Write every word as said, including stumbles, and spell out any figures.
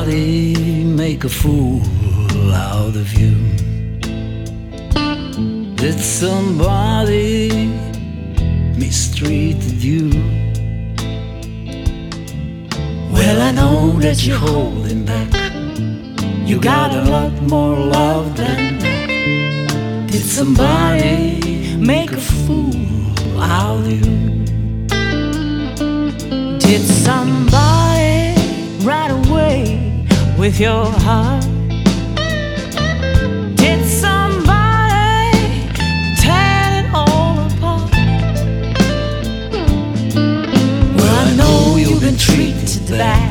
somebody make a fool out of you? Did somebody mistreated you? Well, I know that you're holding back. You got a lot more love than that. Did somebody make a fool out of you? Did somebody run away with your heart? Did somebody tear it all apart? Well, I know you've been treated bad.